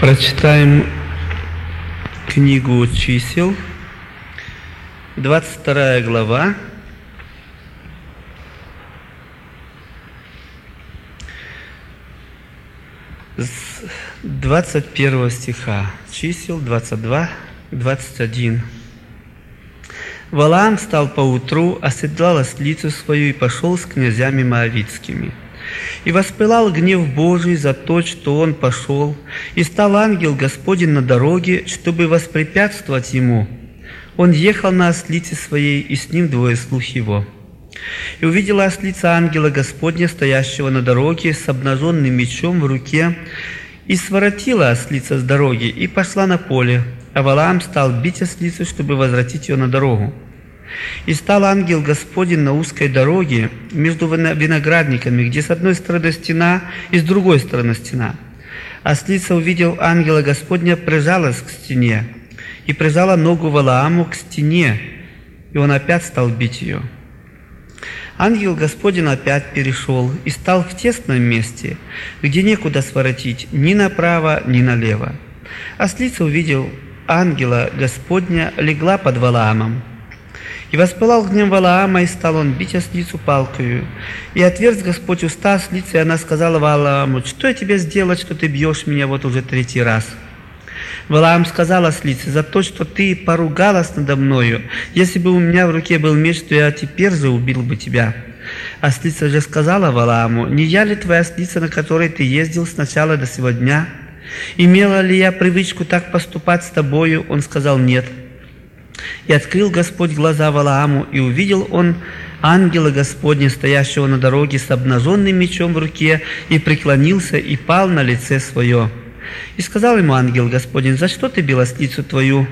Прочитаем книгу чисел, 22 глава, с 21 стиха. Чисел 22, 21. Валаам встал поутру, оседлал ослицу свою и пошел с князями моавитскими. И воспылал гнев Божий за то, что он пошел, и стал ангел Господень на дороге, чтобы воспрепятствовать ему. Он ехал на ослице своей, и с ним двое слуг его. И увидела ослица ангела Господня, стоящего на дороге, с обнаженным мечом в руке, и своротила ослица с дороги, и пошла на поле, а Валаам стал бить ослицу, чтобы возвратить ее на дорогу. И стал ангел Господень на узкой дороге между виноградниками, где с одной стороны стена и с другой стороны стена. Ослица, увидел ангела Господня, прижалась к стене, и прижала ногу Валааму к стене, и он опять стал бить ее. Ангел Господень опять перешел и стал в тесном месте, где некуда своротить ни направо, ни налево. Ослица, увидел ангела Господня, легла под Валаамом. И воспылал гнев Валаама, и стал он бить ослицу палкою. И отверз Господь уста ослицы, и она сказала Валааму: «Что я тебе сделать, что ты бьешь меня вот уже 3-й раз?» Валаам сказал ослице: «За то, что ты поругалась надо мною. Если бы у меня в руке был меч, то я теперь же убил бы тебя». Ослица же сказала Валааму: «Не я ли твоя ослица, на которой ты ездил с начала до сего дня? Имела ли я привычку так поступать с тобою?» Он сказал: «Нет». И открыл Господь глаза Валааму, и увидел он ангела Господня, стоящего на дороге с обнаженным мечом в руке, и преклонился, и пал на лице свое. И сказал ему ангел Господень: «За что ты бил ослицу твою?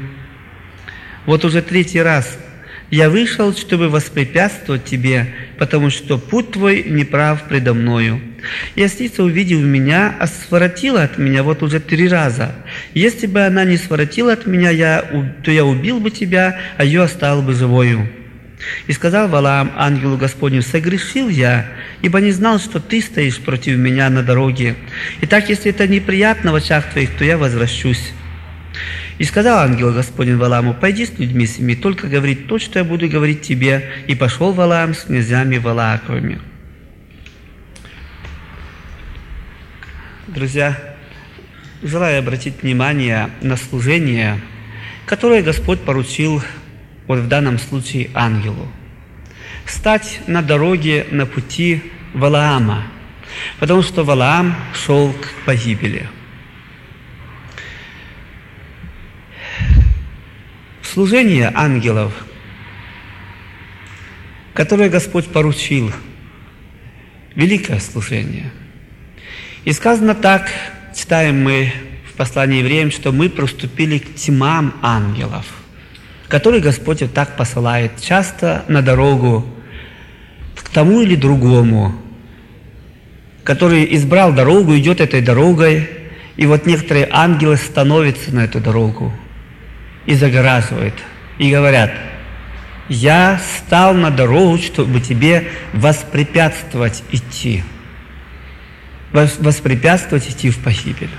Вот уже 3-й раз. Я вышел, чтобы воспрепятствовать тебе, потому что путь твой неправ предо мною. И ослица, увидев меня, своротила от меня вот уже 3 раза. Если бы она не своротила от меня, то я убил бы тебя, а ее оставил бы живою». И сказал Валаам ангелу Господню: «Согрешил я, ибо не знал, что ты стоишь против меня на дороге. Итак, если это неприятно в очах твоих, то я возвращусь». И сказал ангел Господень Валааму: «Пойди с людьми семи, только говори то, что я буду говорить тебе». И пошел Валаам с князями Валааковыми. Друзья, желаю обратить внимание на служение, которое Господь поручил, вот в данном случае, ангелу. Стать на дороге, на пути Валаама, потому что Валаам шел к погибели. Служение ангелов, которое Господь поручил, великое служение. И сказано так, читаем мы в послании евреям, что мы приступили к тьмам ангелов, которые Господь вот так посылает часто на дорогу к тому или другому, который избрал дорогу, идет этой дорогой, и вот некоторые ангелы становятся на эту дорогу и загораживают, и говорят: «Я стал на дорогу, чтобы тебе воспрепятствовать идти». Воспрепятствовать идти в погибель.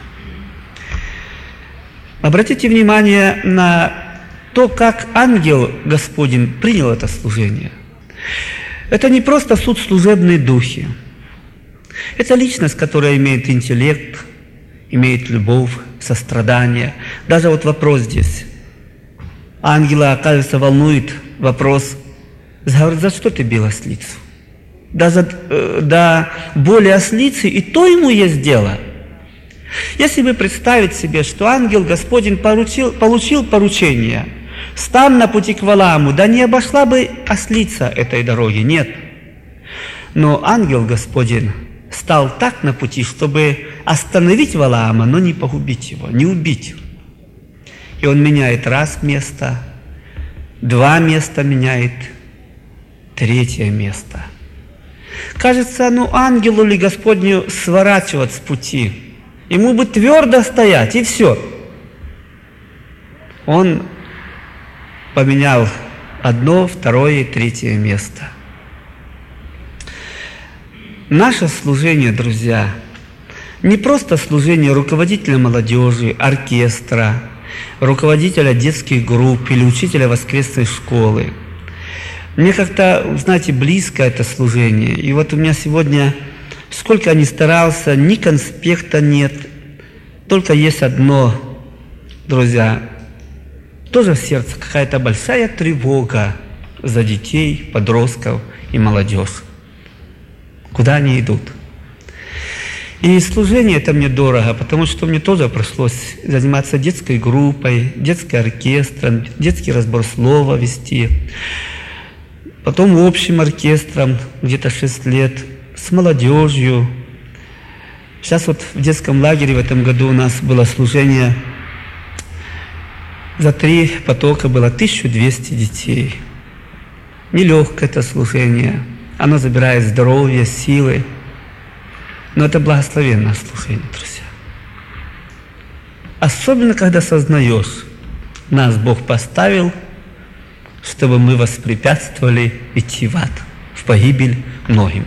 Обратите внимание на то, как ангел Господень принял это служение. Это не просто суд служебные духи. Это личность, которая имеет интеллект, имеет любовь, сострадание. Даже вот вопрос здесь. Ангела, оказывается, волнует вопрос: за что ты бил ослицу? До боли ослицы, и то ему есть дело. Если бы представить себе, что ангел Господень получил поручение: «Стань на пути к Валааму», да не обошла бы ослица этой дороги, нет. Но ангел Господень стал так на пути, чтобы остановить Валаама, но не погубить его, не убить. И он меняет раз место, 2 места меняет, 3 место. Кажется, ангелу ли Господню сворачивать с пути? Ему бы твердо стоять, и все. Он поменял 1, 2 и 3 место. Наше служение, друзья, Не просто служение руководителя молодежи, оркестра, руководителя детских групп или учителя воскресной школы. Мне как-то, знаете, близко это служение. И вот у меня сегодня, сколько я ни старался, ни конспекта нет, только есть одно, друзья, тоже в сердце какая-то большая тревога за детей, подростков и молодежь. Куда они идут? И служение это мне дорого, потому что мне тоже пришлось заниматься детской группой, детским оркестром, детский разбор слова вести, потом общим оркестром где-то 6 лет, с молодежью. Сейчас вот в детском лагере в этом году у нас было служение, за 3 потока было 1200 детей. Нелегкое это служение, оно забирает здоровье, силы. Но это благословенное служение, друзья. Особенно, когда сознаешь, нас Бог поставил, чтобы мы воспрепятствовали идти в ад, в погибель многим.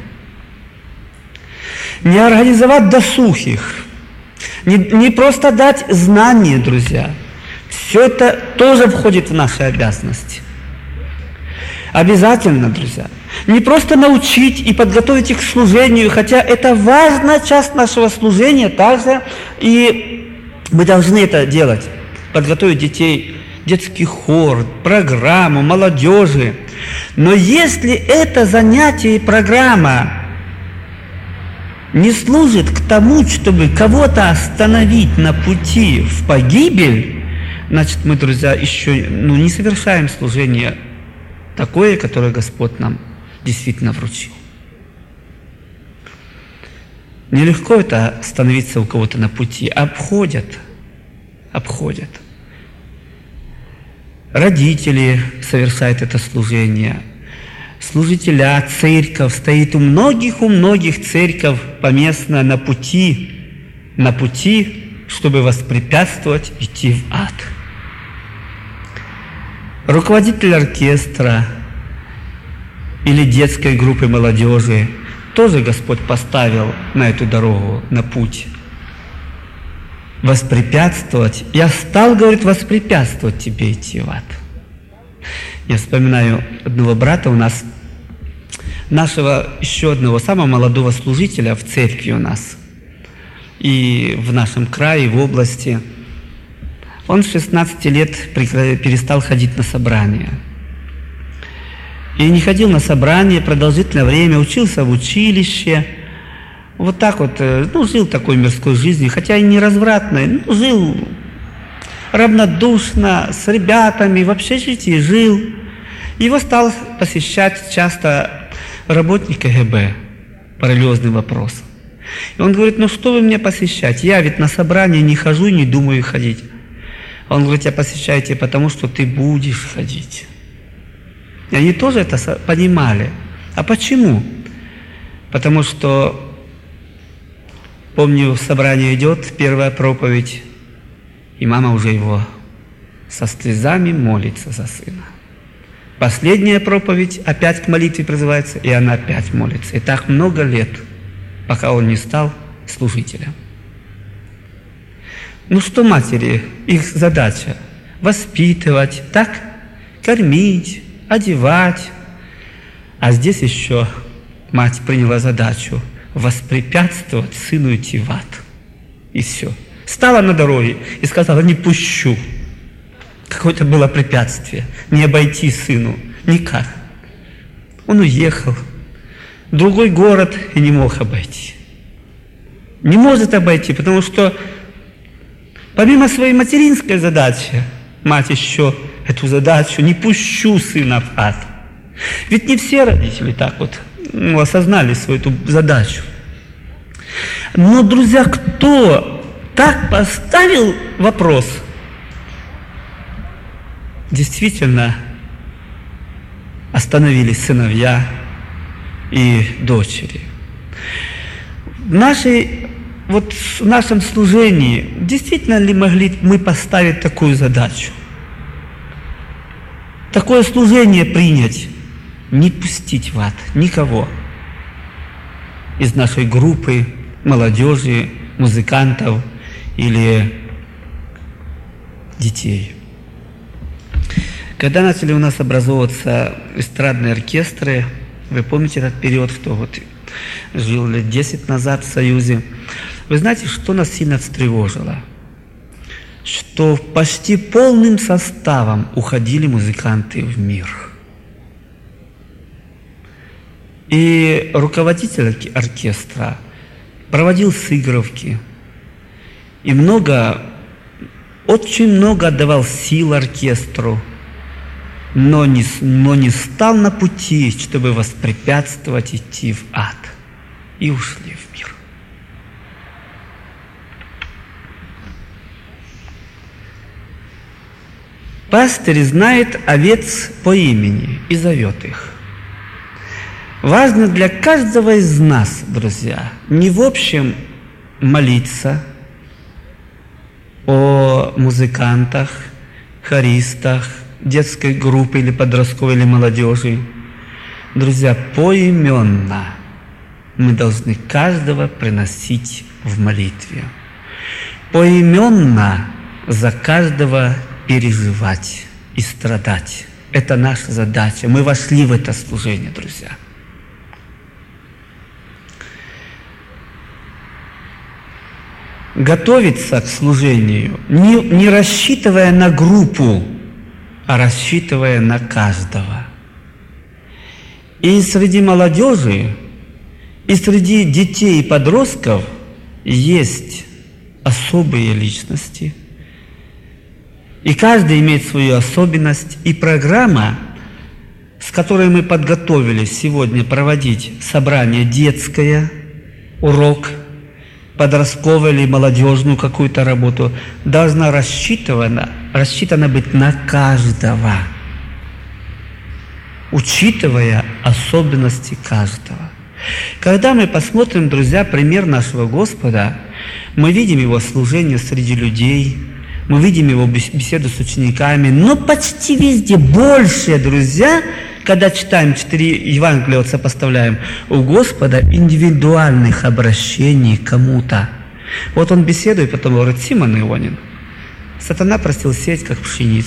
Не организовать досуг их, не просто дать знания, друзья. Все это тоже входит в наши обязанности. Обязательно, друзья. Не просто научить и подготовить их к служению, хотя это важная часть нашего служения также, и мы должны это делать. Подготовить детей, детский хор, программу, молодежи. Но если это занятие и программа не служит к тому, чтобы кого-то остановить на пути в погибель, значит, мы, друзья, еще не совершаем служение такое, которое Господь нам действительно вручил. Нелегко это становиться у кого-то на пути. Обходят. Родители совершают это служение. Служителя, церковь стоит у многих церковь поместная на пути, чтобы воспрепятствовать идти в ад. Руководитель оркестра или детской группы молодежи тоже Господь поставил на эту дорогу, на путь. Воспрепятствовать. Я стал, говорит, воспрепятствовать тебе идти в ад. Я вспоминаю одного брата у нас, нашего еще одного самого молодого служителя в церкви у нас и в нашем крае, в области. Он с 16 лет перестал ходить на собрания. И не ходил на собрания продолжительное время, учился в училище. Вот так вот, жил такой мирской жизнью, хотя и не развратной, жил равнодушно, с ребятами, в общежитии жил. Его стал посещать часто работник КГБ по религиозным вопросам. И он говорит, что вы меня посещаете? Я ведь на собрание не хожу и не думаю ходить. Он говорит, я посещаю тебя потому, что ты будешь ходить. И они тоже это понимали. А почему? Потому что, помню, собрание идет, первая проповедь, и мама уже его со слезами молится за сына. Последняя проповедь опять к молитве призывается, и она опять молится. И так много лет, пока он не стал служителем. Что матери, их задача? Воспитывать, так? Кормить, одевать. А здесь еще мать приняла задачу воспрепятствовать сыну идти в ад. И все. Стала на дороге и сказала, не пущу. Какое-то было препятствие. Не обойти сыну. Никак. Он уехал в другой город и не мог обойти. Не может обойти, потому что помимо своей материнской задачи, мать еще эту задачу, не пущу сына в ад. Ведь не все родители так вот осознали свою эту задачу. Но, друзья, кто так поставил вопрос, действительно остановились сыновья и дочери. В нашем служении действительно ли могли мы поставить такую задачу? Такое служение принять, не пустить в ад никого из нашей группы, молодежи, музыкантов или детей. Когда начали у нас образовываться эстрадные оркестры, вы помните этот период, кто вот жил лет 10 назад в Союзе, вы знаете, что нас сильно встревожило? Что почти полным составом уходили музыканты в мир. И руководитель оркестра проводил сыгровки и очень много отдавал сил оркестру, но не стал на пути, чтобы воспрепятствовать идти в ад. И ушли в мир. Пастырь знает овец по имени и зовет их. Важно для каждого из нас, друзья, не в общем молиться о музыкантах, хористах, детской группе или подростковой или молодежи. Друзья, поименно мы должны каждого приносить в молитве. Поименно за каждого переживать и страдать. Это наша задача. Мы вошли в это служение, друзья. Готовиться к служению, не рассчитывая на группу, а рассчитывая на каждого. И среди молодежи, и среди детей и подростков есть особые личности. И каждый имеет свою особенность. И программа, с которой мы подготовились сегодня проводить собрание детское, урок, подростковую или молодежную какую-то работу, должна рассчитана быть на каждого, учитывая особенности каждого. Когда мы посмотрим, друзья, пример нашего Господа, мы видим Его служение среди людей, мы видим Его беседу с учениками, но почти везде больше, друзья, когда читаем 4 Евангелия, вот сопоставляем, у Господа индивидуальных обращений к кому-то. Вот Он беседует, потом говорит: Симон Ионин, сатана просил сеять, как пшеницу.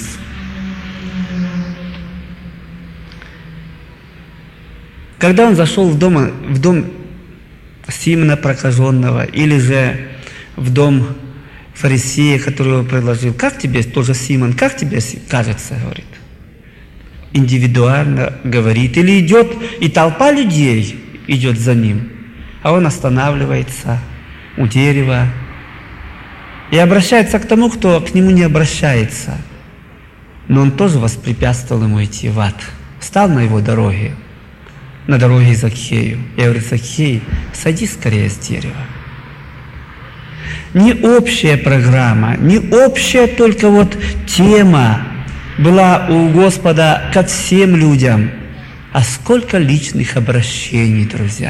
Когда он зашел в дом Симона прокаженного, или же в дом фарисея, который его предложил: как тебе, тоже Симон, как тебе кажется, говорит. Индивидуально говорит. Или идет, и толпа людей идет за ним, а он останавливается у дерева и обращается к тому, кто к нему не обращается. Но он тоже воспрепятствовал ему идти в ад. Встал на его дороге, на дороге Закхею. Я говорю: Закхей, садись скорее с дерева. Не общая программа, не общая только вот тема была у Господа ко всем людям, а сколько личных обращений, друзья.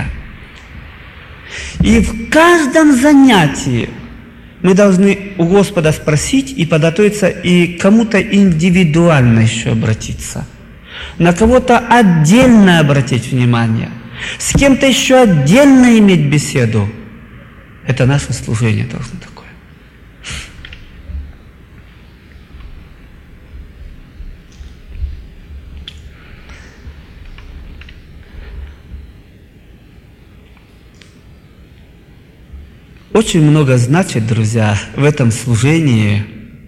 И в каждом занятии мы должны у Господа спросить и подготовиться, и кому-то индивидуально еще обратиться, на кого-то отдельно обратить внимание, с кем-то еще отдельно иметь беседу. Это наше служение должно такое. Очень много значит, друзья, в этом служении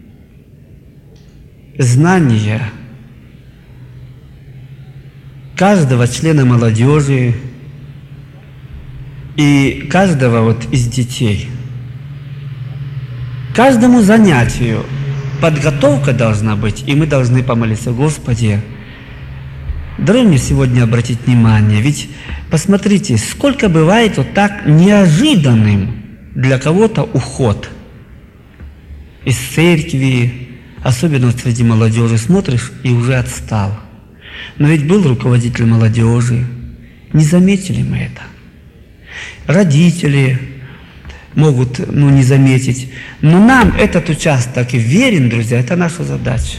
знание каждого члена молодежи и каждого вот из детей. Каждому занятию подготовка должна быть, и мы должны помолиться: Господи, дай мне сегодня обратить внимание. Ведь посмотрите, сколько бывает вот так неожиданным для кого-то уход из церкви, особенно среди молодежи. Смотришь и уже отстал. Но ведь был руководитель молодежи. Не заметили мы это. Родители могут не заметить. Но нам этот участок верен, друзья, это наша задача.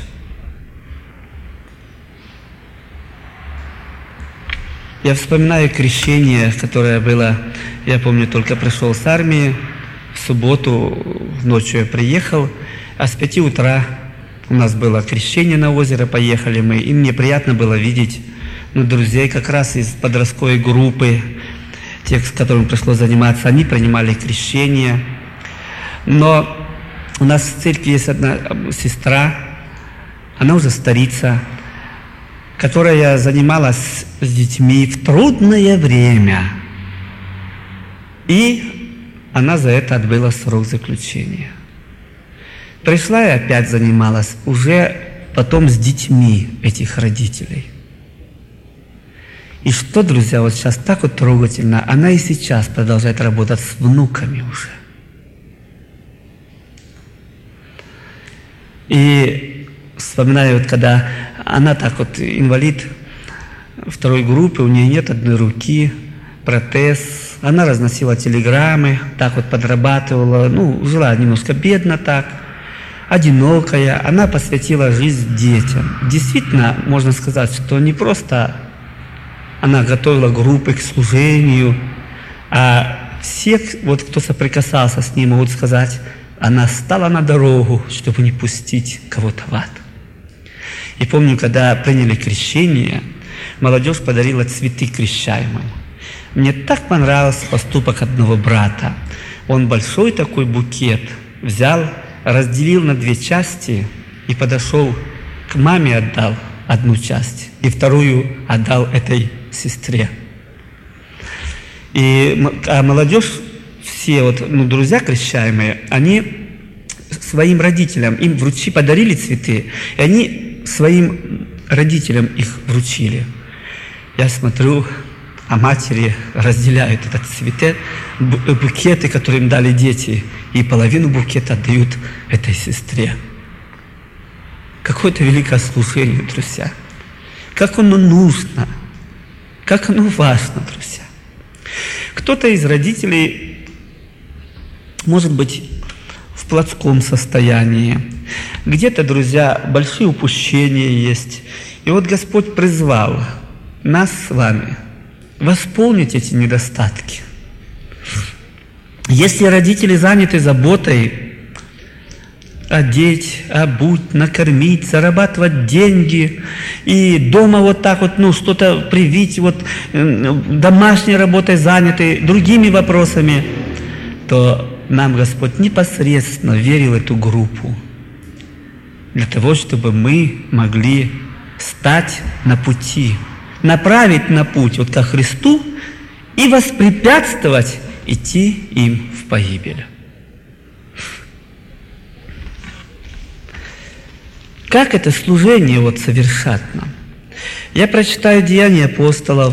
Я вспоминаю крещение, которое было, я помню, только пришел с армии в субботу ночью я приехал, а с 5 утра у нас было крещение на озеро, поехали мы, и мне приятно было видеть друзей как раз из подростковой группы, тех, с которыми пришлось заниматься, они принимали крещение. Но у нас в церкви есть одна сестра, она уже старица, которая занималась с детьми в трудное время. И она за это отбыла срок заключения. Пришла и опять занималась, уже потом с детьми этих родителей. И что, друзья, вот сейчас так вот трогательно, она и сейчас продолжает работать с внуками уже. И вспоминаю, вот когда она так вот инвалид второй группы, у нее нет одной руки, протез, она разносила телеграммы, так вот подрабатывала, жила немножко бедно так, одинокая, она посвятила жизнь детям. Действительно, можно сказать, что не просто она готовила группы к служению, а все, вот кто соприкасался с ней, могут сказать, она стала на дорогу, чтобы не пустить кого-то в ад. И помню, когда приняли крещение, молодежь подарила цветы крещаемым. Мне так понравился поступок одного брата. Он большой такой букет взял, разделил на 2 части и подошел к маме, отдал одну часть, и вторую отдал этой сестре. А молодежь, все друзья крещаемые, они своим родителям, им подарили цветы, и они своим родителям их вручили. Я смотрю, а матери разделяют этот букеты, которые им дали дети, и половину букета отдают этой сестре. Какое-то великое служение, друзья. Как оно нужно, как оно важно, друзья. Кто-то из родителей, может быть, в плотском состоянии. Где-то, друзья, большие упущения есть. И вот Господь призвал нас с вами восполнить эти недостатки. Если родители заняты заботой одеть, обуть, накормить, зарабатывать деньги, и дома вот так вот, что-то привить, домашней работой заняты, другими вопросами, то нам Господь непосредственно верил эту группу для того, чтобы мы могли стать на пути, направить на путь ко Христу и воспрепятствовать идти им в погибель. Как это служение совершать нам? Я прочитаю Деяния апостолов,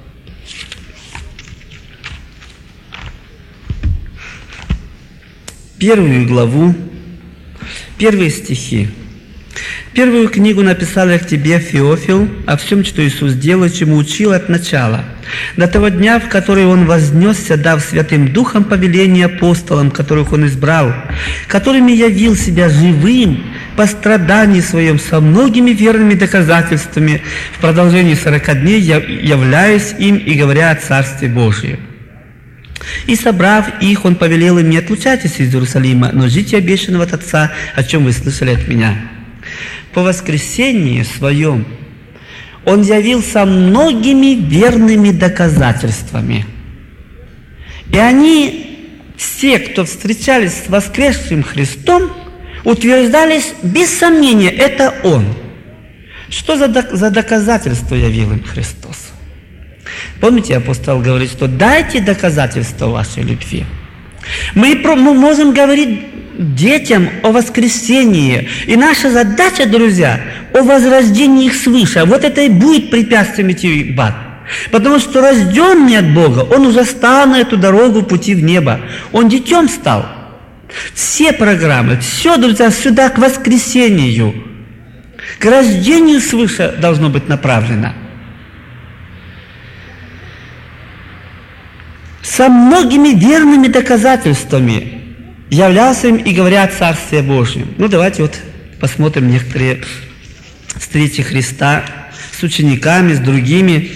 1 главу, 1 стихи. Первую книгу написал я к тебе, Феофил, о всем, что Иисус делал, чему учил от начала, до того дня, в который Он вознесся, дав Святым Духом повеление апостолам, которых Он избрал, которыми явил себя живым по страдании Своем со многими верными доказательствами в продолжении 40 дней, являясь им и говоря о Царстве Божьем. И, собрав их, Он повелел им: не отлучайтесь из Иерусалима, но ждите обещанного от Отца, о чем вы слышали от Меня. По воскресении Своем Он явился многими верными доказательствами. И они, все, кто встречались с воскресшим Христом, утверждались без сомнения: это Он. Что за доказательство явил им Христос? Помните, апостол говорит, что дайте доказательство вашей любви. Мы можем говорить детям о воскресении. И наша задача, друзья, о возрождении их свыше. Вот это и будет препятствием идти в ад. Потому что рожденный от Бога, он уже стал на эту дорогу пути в небо. Он детем стал. Все программы, все, друзья, сюда к воскресению, к рождению свыше должно быть направлено. Со многими верными доказательствами являлся им и говоря о Царстве Божьем. Давайте посмотрим некоторые встречи Христа с учениками, с другими,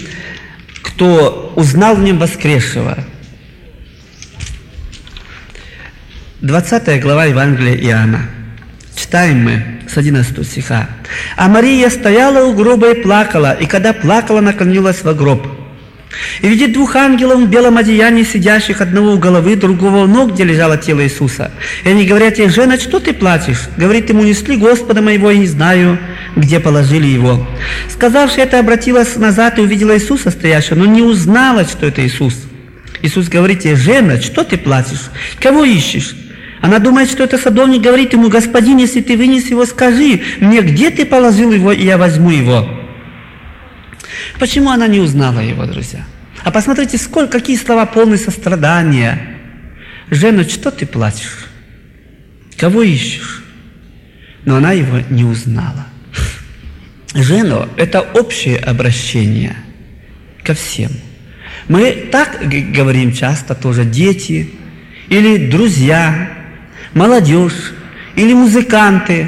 кто узнал в Нем воскресшего. 20 глава Евангелия Иоанна. Читаем мы с 11 стиха. «А Мария стояла у гроба и плакала, и когда плакала, наклонилась во гроб. И видит двух ангелов в белом одеянии, сидящих, одного у головы, другого у ног, где лежало тело Иисуса. И они говорят ей: жена, что ты плачешь? Говорит ему: несли Господа моего, и не знаю, где положили его. Сказавши это, обратилась назад и увидела Иисуса стоящего, но не узнала, что это Иисус. Иисус говорит ей: жена, что ты плачешь? Кого ищешь? Она думает, что это садовник, говорит ему: господин, если ты вынес его, скажи мне, где ты положил его, и я возьму его. Почему она не узнала его, друзья? А посмотрите, какие слова полны сострадания. Жена, что ты плачешь? Кого ищешь? Но она его не узнала. Жена – это общее обращение ко всем. Мы так говорим часто тоже: дети, или друзья, молодежь, или музыканты.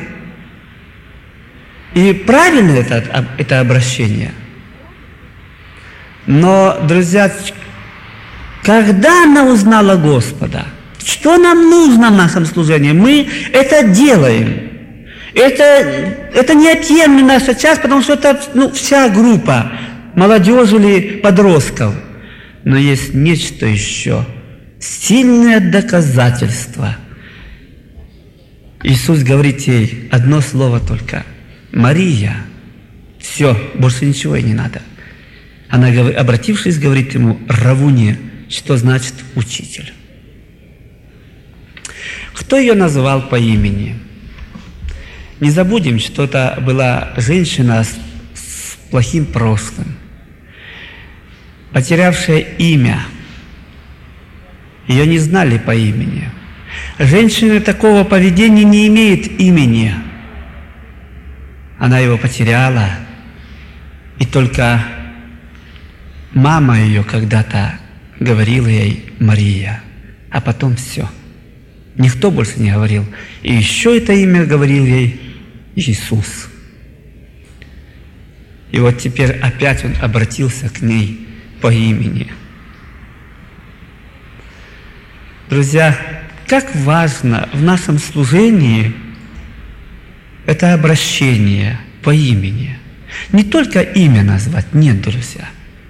И правильно это обращение. Но, друзья, когда она узнала Господа, что нам нужно в нашем служении, мы это делаем. Это неотъемлемая наша часть, потому что это вся группа молодежи или подростков. Но есть нечто еще, сильное доказательство. Иисус говорит ей одно слово только: Мария. Все, больше ничего ей не надо. Она, обратившись, говорит ему: Равуни, что значит учитель. Кто ее называл по имени? Не забудем, что это была женщина с плохим прошлым, потерявшая имя. Ее не знали по имени. Женщина такого поведения не имеет имени. Она его потеряла, и только мама ее когда-то говорила ей Мария, а потом все. Никто больше не говорил. И еще это имя говорил ей Иисус. И вот теперь опять он обратился к ней по имени. Друзья, как важно в нашем служении это обращение по имени. Не только имя назвать, нет, друзья.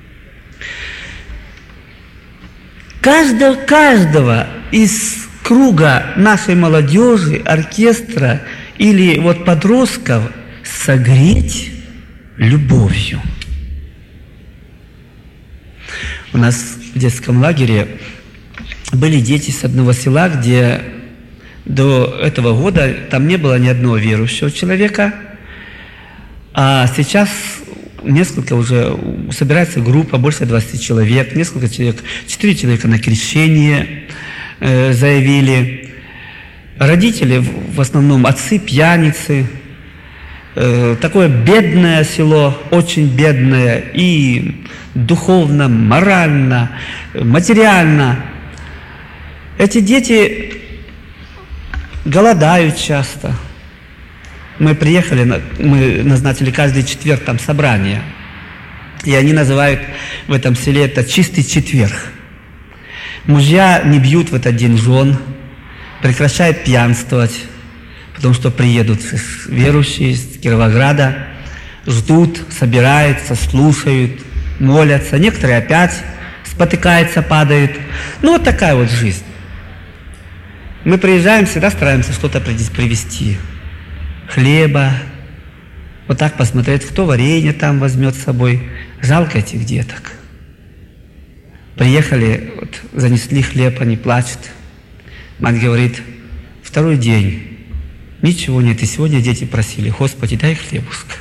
Каждого из круга нашей молодежи, оркестра или вот подростков согреть любовью. У нас в детском лагере были дети с одного села, где до этого года там не было ни одного верующего человека, а сейчас несколько уже собирается группа, больше 20 человек, несколько человек, 4 человека на крещение заявили. Родители, в основном отцы пьяницы. Такое бедное село, очень бедное и духовно, морально, материально. Эти дети голодают часто. Мы приехали, мы назначили каждый четверг там собрание. И они называют в этом селе это «чистый четверг». Мужья не бьют в этот день жен, прекращают пьянствовать, потому что приедут верующие из Кировограда, ждут, собираются, слушают, молятся. Некоторые опять спотыкаются, падают. Вот такая вот жизнь. Мы приезжаем, всегда стараемся что-то привезти. Хлеба, вот так посмотреть, кто варенье там возьмет с собой. Жалко этих деток. Приехали, вот, занесли хлеб, они плачут. Мать говорит: второй день, ничего нет, и сегодня дети просили: Господи, дай хлебушка.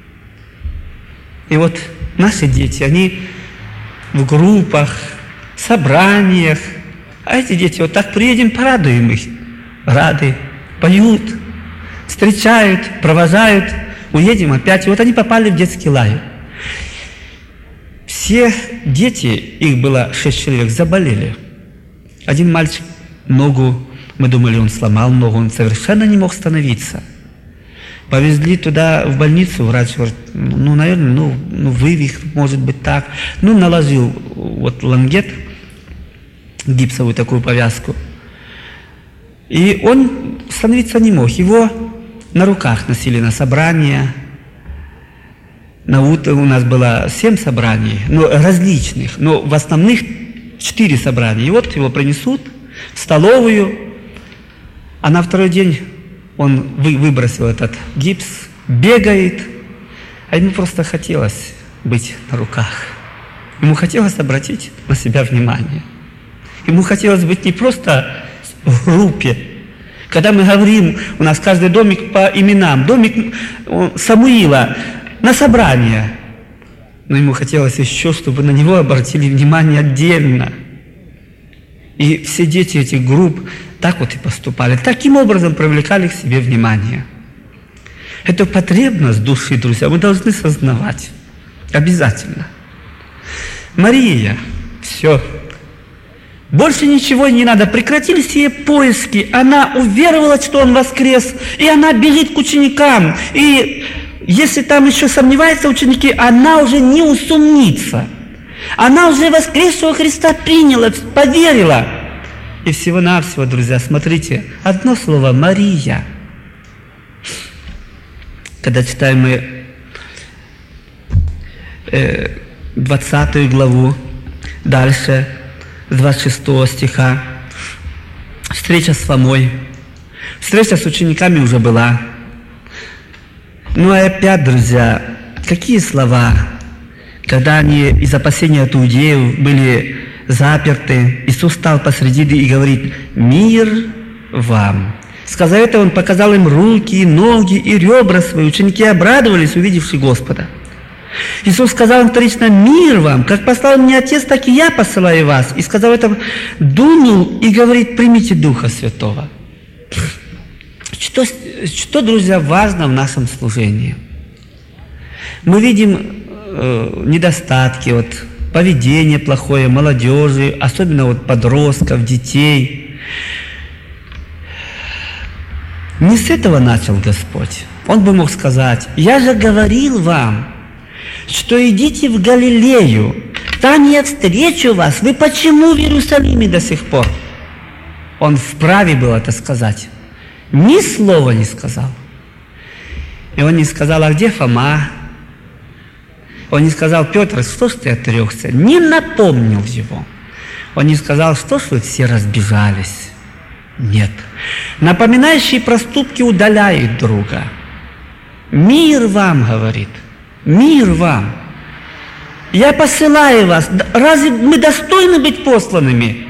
И вот наши дети, они в группах, собраниях, а эти дети вот так приедем, порадуем их. Рады, поют, встречают, провожают, уедем опять. И вот они попали в детский лагерь. Все дети, их было 6 человек, заболели. Один мальчик ногу, мы думали, он сломал ногу, он совершенно не мог становиться. Повезли туда, в больницу, врач говорит: наверное, вывих, может быть так. Наложил вот лангет, гипсовую такую повязку. И он становиться не мог. Его на руках носили на собрания. На утро у нас было 7 собраний, но различных, но в основных 4 собрания. И вот его принесут в столовую, а на второй день он выбросил этот гипс, бегает, а ему просто хотелось быть на руках. Ему хотелось обратить на себя внимание. Ему хотелось быть не просто в группе. Когда мы говорим, у нас каждый домик по именам, домик Самуила на собрание. Но ему хотелось еще, чтобы на него обратили внимание отдельно. И все дети этих групп так вот и поступали. Таким образом привлекали к себе внимание. Это потребность души, друзья, мы должны сознавать. Обязательно. Мария, все. Больше ничего не надо. Прекратились все поиски. Она уверовала, что он воскрес. И она бежит к ученикам. И если там еще сомневаются ученики, она уже не усомнится. Она уже воскресшего Христа приняла, поверила. И всего-навсего, друзья, смотрите, одно слово «Мария». Когда читаем мы 20 главу, дальше, с 26 стиха, встреча с Фомой. Встреча с учениками уже была. Ну и опять, друзья, какие слова, когда они из опасения от иудеев были заперты, Иисус стал посредине и говорит: «Мир вам». Сказав это, Он показал им руки, ноги и ребра свои. Ученики обрадовались, увидевши Господа. Иисус сказал им вторично: «Мир вам! Как послал меня Отец, так и я посылаю вас». И сказав это, дунул и говорит: «Примите Духа Святого». Что, друзья, важно в нашем служении? Мы видим недостатки, поведение плохое молодежи, особенно подростков, детей. Не с этого начал Господь. Он бы мог сказать: «Я же говорил вам, что идите в Галилею, там я встречу вас. Вы почему в Иерусалиме до сих пор?» Он вправе был это сказать. Ни слова не сказал. И он не сказал: «А где Фома?» Он не сказал: «Петр, что ж ты отрекся?» Не напомнил его. Он не сказал: «Что ж вы все разбежались?» Нет. Напоминающие проступки удаляют друга. «Мир вам», говорит. «Мир вам! Я посылаю вас. Разве мы достойны быть посланными?»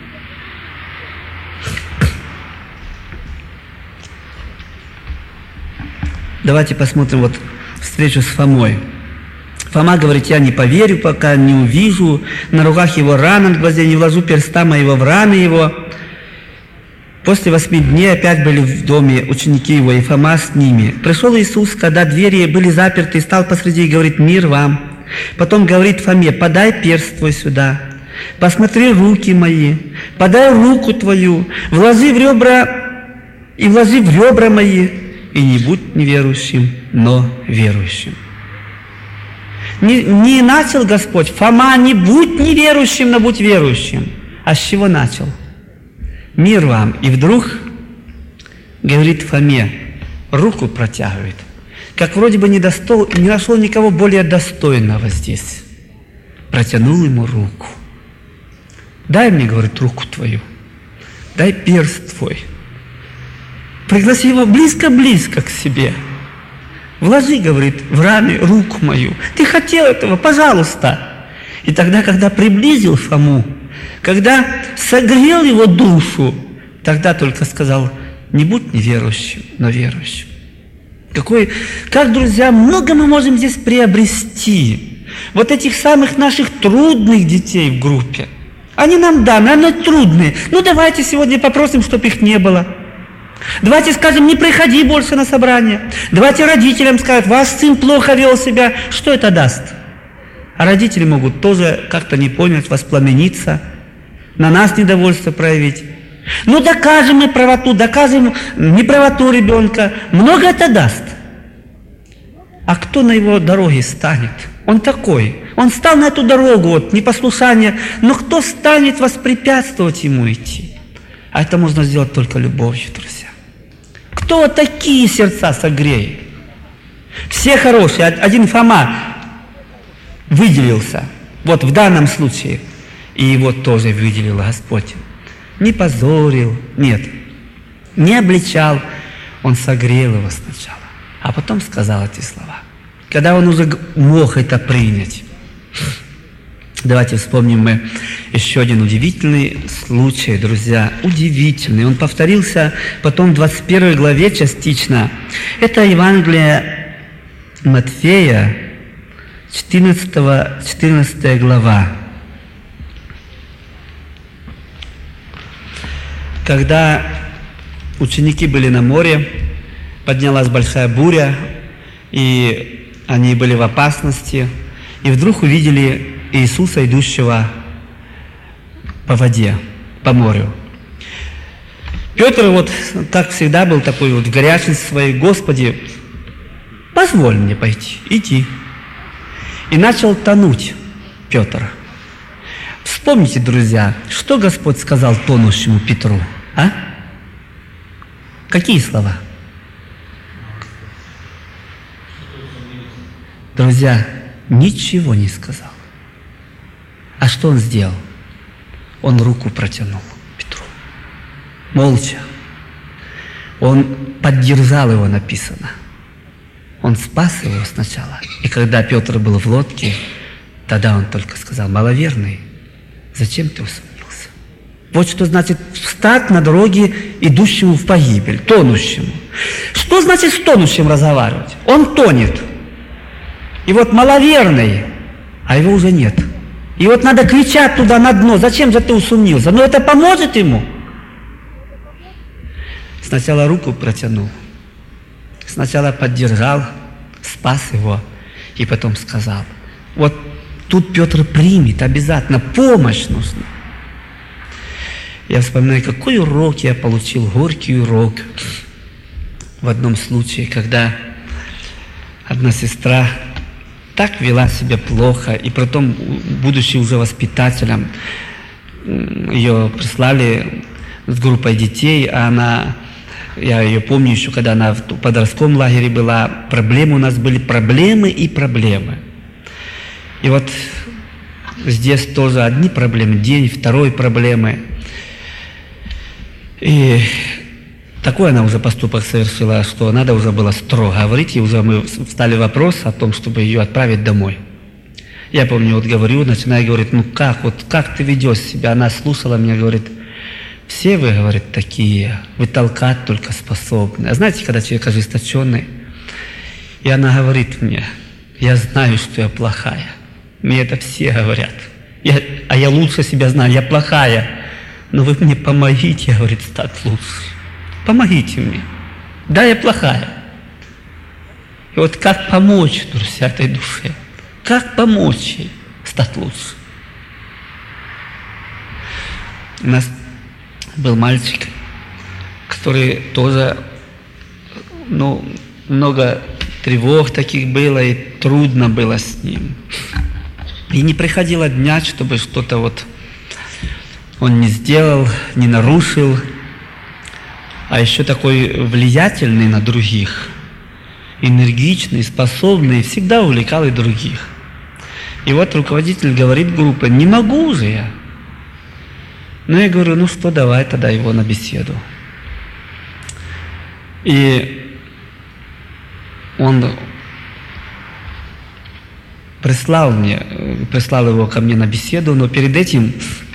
Давайте посмотрим встречу с Фомой. Фома говорит: «Я не поверю, пока не увижу на руках его раны, в глазе не вложу перста моего в раны его». После 8 дней опять были в доме ученики его, и Фома с ними. Пришел Иисус, когда двери были заперты, и стал посреди и говорит: «Мир вам». Потом говорит Фоме: «Подай перст твой сюда, посмотри руки мои, подай руку твою, вложи в ребра мои, и не будь неверующим, но верующим». Не начал Господь: «Фома, не будь неверующим, но будь верующим». А с чего начал? «Мир вам». И вдруг говорит Фоме, руку протягивает. Как вроде бы не нашел никого более достойного здесь. Протянул ему руку. «Дай мне, говорит, руку твою. Дай перст твой. Пригласи его близко-близко к себе. Вложи, говорит, в раны руку мою. Ты хотел этого, пожалуйста». И тогда, когда приблизил Фому, когда согрел его душу, тогда только сказал: «Не будь неверующим, но верующим». Как, друзья, много мы можем здесь приобрести. Этих самых наших трудных детей в группе. Они нам даны, они трудные. Давайте сегодня попросим, чтобы их не было. Давайте скажем: не приходи больше на собрание. Давайте родителям скажут: ваш сын плохо вел себя. Что это даст? А родители могут тоже как-то не понять, воспламениться, на нас недовольство проявить. Докажем мы правоту, докажем неправоту ребенка. Много это даст. А кто на его дороге станет? Он такой. Он стал на эту дорогу, непослушание. Но кто станет воспрепятствовать ему идти? А это можно сделать только любовью, друзья. Кто такие сердца согреет? Все хорошие. Один Фома выделился. Вот в данном случае. И его тоже выделил Господь. Не позорил, нет. Не обличал. Он согрел его сначала. А потом сказал эти слова. Когда он уже мог это принять. Давайте вспомним мы еще один удивительный случай, друзья. Удивительный. Он повторился потом в 21 главе частично. Это Евангелие Матфея, 14 глава. Когда ученики были на море, поднялась большая буря, и они были в опасности, и вдруг увидели Иисуса, идущего по воде, по морю. Петр вот так всегда был такой вот в горячности своей: Господи, позволь мне пойти, иди. И начал тонуть Петр. Вспомните, друзья, что Господь сказал тонущему Петру, а? Какие слова? Друзья, ничего не сказал. А что он сделал? Он руку протянул Петру. Молча. Он поддержал его, написано. Он спас его сначала. И когда Петр был в лодке, тогда он только сказал: маловерный, зачем ты усомнился? Вот что значит встать на дороге идущему в погибель, тонущему. Что значит с тонущим разговаривать? Он тонет. И вот маловерный, а его уже нет. И вот надо кричать туда на дно: зачем же ты усомнился? Но это поможет ему. Сначала руку протянул, сначала поддержал, спас его, и потом сказал: вот тут Петр примет обязательно, помощь нужна. Я вспоминаю, какой урок я получил, горький урок. В одном случае, когда одна сестра так вела себя плохо, и потом, будучи уже воспитателем, ее прислали с группой детей, а я ее помню еще, когда она в подростковом лагере была, проблемы у нас были, проблемы и проблемы. И вот здесь тоже одни проблемы, день, второй проблемы. И такой она уже поступок совершила, что надо уже было строго говорить, и уже мы встали вопрос о том, чтобы ее отправить домой. Я помню, вот говорю, начинаю говорить: ну как ты ведешь себя? Она слушала меня, говорит: все вы, говорит, такие, вы толкать только способны. А знаете, когда человек ожесточенный, и она говорит мне: я знаю, что я плохая. Мне это все говорят. Я лучше себя знаю, я плохая. Но вы мне помогите, говорит, стать лучше. Помогите мне. Да, я плохая. И вот как помочь, друзья, этой душе? Как помочь ей стать лучше? У нас был мальчик, который тоже, много тревог таких было, и трудно было с ним. И не приходило дня, чтобы что-то вот он не сделал, не нарушил, а еще такой влиятельный на других, энергичный, способный, всегда увлекал и других. И вот руководитель говорит группе: не могу же я. Ну, я говорю: ну что, давай тогда его на беседу. И он прислал его ко мне на беседу, но перед этим,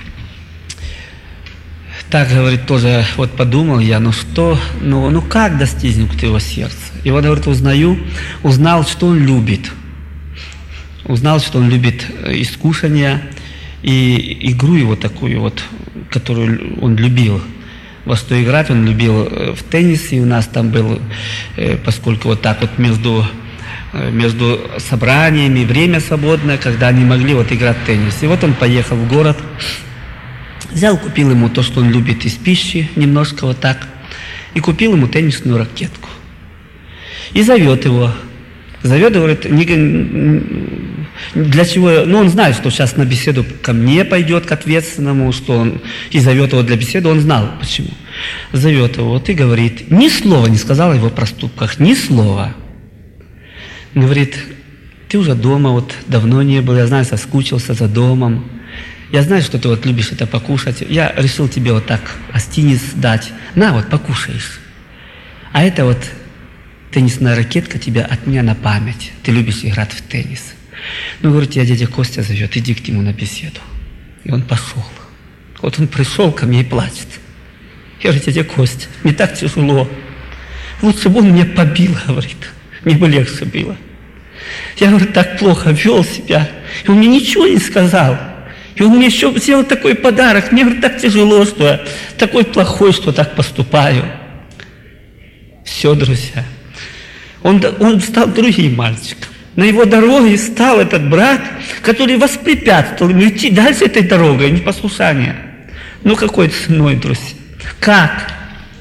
так, говорит, тоже вот подумал я: как достигнуть его сердца? И вот, говорит, узнал, что он любит. Узнал, что он любит искушение и игру его такую вот, которую он любил. Во что играть он любил в теннис, и у нас там был, поскольку вот так вот между собраниями время свободное, когда они могли вот играть в теннис. И вот он поехал в город, купил ему то, что он любит из пищи, немножко вот так, и купил ему теннисную ракетку. И зовет его, говорит: Для чего? Ну, он знает, что сейчас на беседу ко мне пойдет, к ответственному, что он и зовет его для беседы. Он знал, почему. Зовет его, вот и говорит, ни слова не сказал о его проступках, ни слова. Говорит, ты уже дома, вот давно не был, я знаю, соскучился за домом. Я знаю, что ты вот любишь это покушать. Я решил тебе вот так гостиниц дать. На, вот покушаешь. А это вот теннисная ракетка тебе от меня на память. Ты любишь играть в теннис. Ну, говорит, тебя дядя Костя зовет, иди к нему на беседу. И он пошел. Вот он пришел ко мне и плачет. Я говорю, дядя Костя, мне так тяжело. Лучше бы он меня побил, говорит. Мне бы легче было. Я, говорю, так плохо вел себя. И он мне ничего не сказал. И он мне еще сделал такой подарок. Мне, говорит, так тяжело, что я такой плохой, что так поступаю. Все, друзья. Он стал другим мальчиком. На его дороге стал этот брат, который воспрепятствовал ему идти дальше этой дорогой, непослушание. Ну, какой ценой, друзья? Как?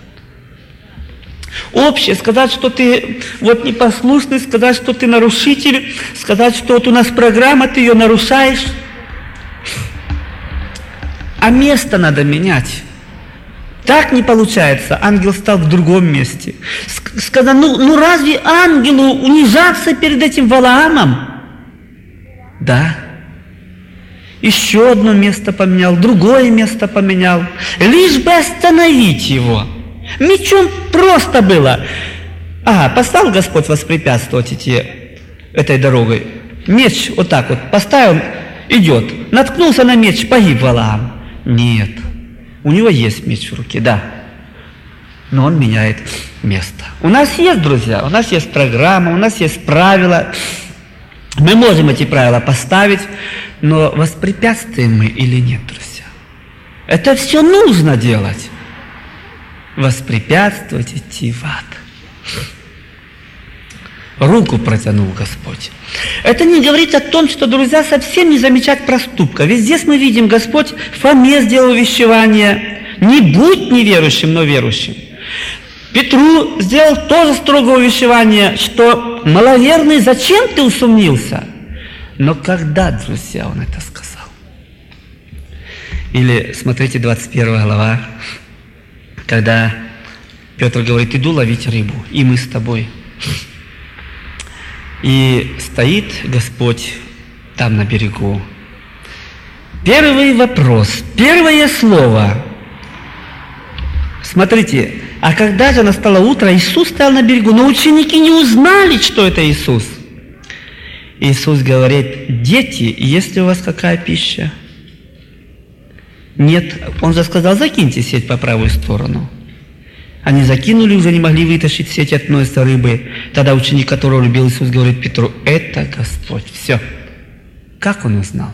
Общее, сказать, что ты вот непослушный, сказать, что ты нарушитель, сказать, что вот у нас программа, ты ее нарушаешь. А место надо менять. Так не получается. Ангел стал в другом месте. Сказал, ну разве ангелу унижаться перед этим Валаамом? Да. Еще одно место поменял, другое место поменял. Лишь бы остановить его. Мечом просто было. Послал Господь воспрепятствовать этой дорогой. Меч вот так вот поставил, идет. Наткнулся на меч, погиб Валаам. Нет. У него есть меч в руке, да. Но он меняет место. У нас есть, друзья, у нас есть программа, у нас есть правила. Мы можем эти правила поставить, но воспрепятствуем мы или нет, друзья? Это все нужно делать. Воспрепятствовать идти в ад. Руку протянул Господь. Это не говорит о том, что, друзья, совсем не замечать проступка. Ведь здесь мы видим, Господь Фоме сделал увещевание. Не будь неверующим, но верующим. Петру сделал тоже строгое увещевание, что маловерный, зачем ты усомнился? Но когда, друзья, он это сказал? Или, смотрите, 21 глава, когда Петр говорит, иду ловить рыбу, и мы с тобой. И стоит Господь там на берегу. Первый вопрос, первое слово. Смотрите, а когда же настало утро, Иисус стоял на берегу, но ученики не узнали, что это Иисус. Иисус говорит, дети, есть ли у вас какая пища? Нет. Он же сказал, закиньте сеть по правую сторону. Они закинули, уже не могли вытащить сеть от носа рыбы. Тогда ученик, которого любил Иисус, говорит Петру, это Господь. Все. Как он узнал?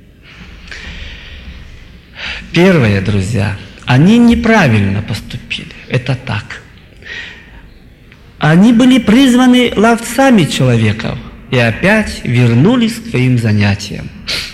Первое, друзья, они неправильно поступили. Это так. Они были призваны ловцами человеков и опять вернулись к своим занятиям.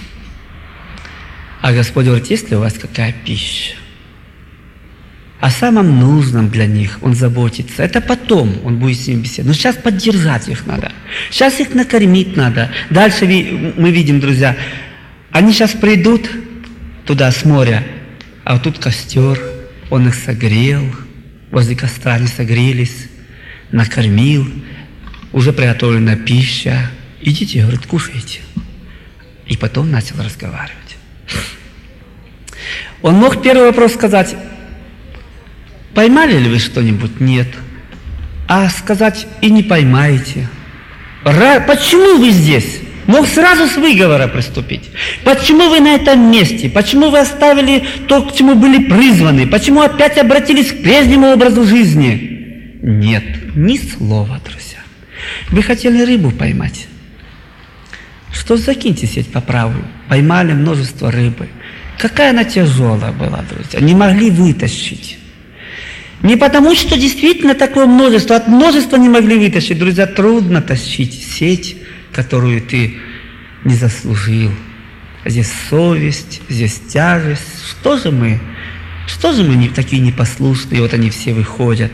А Господь говорит, есть ли у вас какая пища? О самом нужном для них Он заботится. Это потом Он будет с ними беседовать. Но сейчас поддержать их надо. Сейчас их накормить надо. Дальше мы видим, друзья, они сейчас придут туда с моря, а вот тут костер, Он их согрел, возле костра они согрелись, накормил, уже приготовлена пища. Идите, говорит, кушайте. И потом начал разговаривать. Он мог первый вопрос сказать, поймали ли вы что-нибудь? Нет. А сказать, и не поймаете. Почему вы здесь? Мог сразу с выговора приступить. Почему вы на этом месте? Почему вы оставили то, к чему были призваны? Почему опять обратились к прежнему образу жизни? Нет, ни слова, друзья. Вы хотели рыбу поймать. Что закиньте сеть по правую. Поймали множество рыбы. Какая она тяжелая была, друзья. Не могли вытащить. Не потому, что действительно такое множество. От множества не могли вытащить. Друзья, трудно тащить сеть, которую ты не заслужил. Здесь совесть, здесь тяжесть. Что же мы не такие непослушные? Вот они все выходят.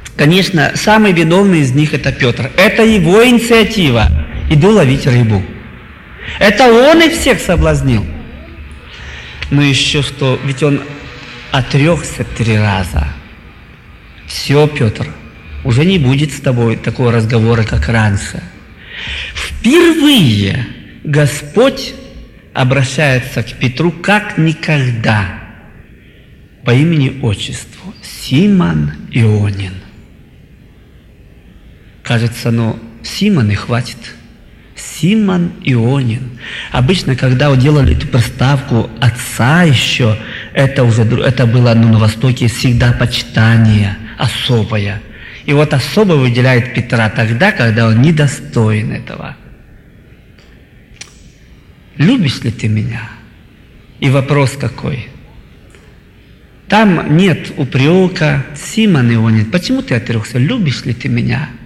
Конечно, самый виновный из них это Петр. Это его инициатива. Иду ловить рыбу. Это он их всех соблазнил. Но еще что, ведь он отрекся 3 раза. Все, Петр, уже не будет с тобой такого разговора, как раньше. Впервые Господь обращается к Петру как никогда по имени-отчеству. Симон Ионин. Кажется, Симон и хватит. Симон Ионин. Обычно, когда делали эту проставку отца еще, это было на Востоке всегда почитание особое. И вот особо выделяет Петра тогда, когда он недостоин этого. Любишь ли ты меня? И вопрос какой? Там нет упрека. Симон Ионин, почему ты отрекся? Любишь ли ты меня?